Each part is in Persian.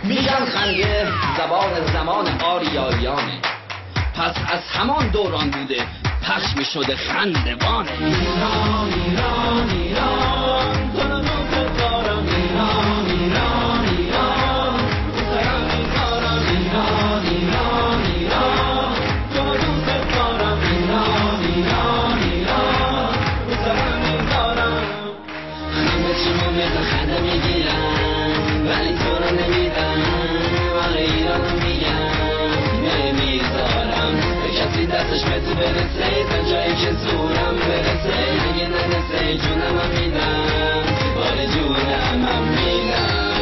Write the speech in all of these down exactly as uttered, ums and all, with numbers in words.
میگن خنده زبان زمان آریاییانه، پس از همان دوران بوده پخش میشده خندوانه. ایران ایران ایران تو رو دوست دارم، ایران ایران ایران سرم میذارم، ایران ایران ایران تو رو دوست دارم، ایران ایران ایران سرم میذارم. همه چی رو مثل خنده میگیرن ولی تو رو نمیدن، آره ایران رو میگن نمیذارم کسی دستش بهت برسه تا جایی که زورم برسه، اگه نرسه جونم هم میدم، آره جونم هم میدم،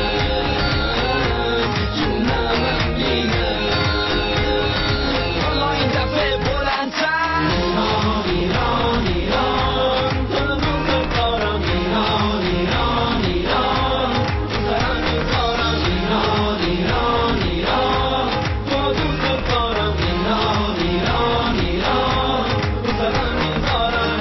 جونم هم میدم. حالا این دفعه بلندتر ایران ایران ایران تو رو دوست دارم، ایران ایران ایران سرم میذارم، ایران ایران ایران تو رو دوست دارم، ایران ایران ایران سرم میذارم.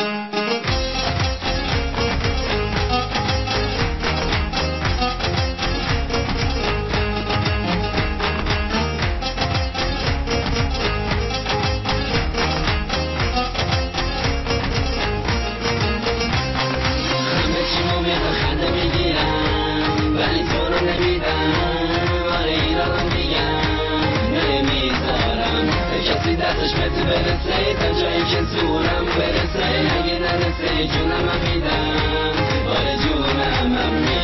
همه چی رو میخواد خنده میگیرم ولی تو رو نمیدم، آره ایران رو میگم نمیذارم کسی دستش بهت برسه تا جایی که زورم برسه، اگه نرسه جونم هم میدم، آره جونم هم میدم.